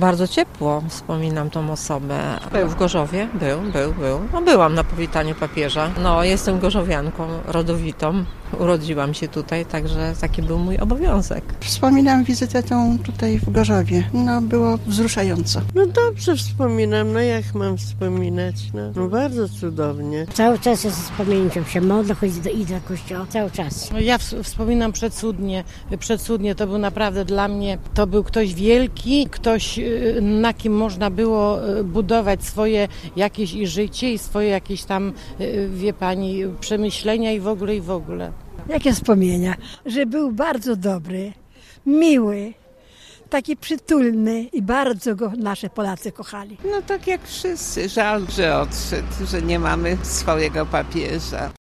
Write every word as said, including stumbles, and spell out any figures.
Bardzo ciepło wspominam tą osobę. Był w Gorzowie, był, był, był. No byłam na powitaniu papieża. No jestem gorzowianką rodowitą. Urodziłam się tutaj, także taki był mój obowiązek. Wspominam wizytę tą tutaj w Gorzowie. No było wzruszająco. No dobrze wspominam, no jak mam wspominać? No, no bardzo cudownie. Cały czas jest z pamięcią się modlę, choć do, idę do kościoła, cały czas. No ja wspominam przecudnie, przecudnie, to był naprawdę dla mnie, to był ktoś wielki, ktoś, na kim można było budować swoje jakieś i życie i swoje jakieś tam, wie pani, przemyślenia i w ogóle, i w ogóle. Jakie wspomnienia? Że był bardzo dobry, miły, taki przytulny i bardzo go nasze Polacy kochali. No tak jak wszyscy, żal, że odszedł, że nie mamy swojego papieża.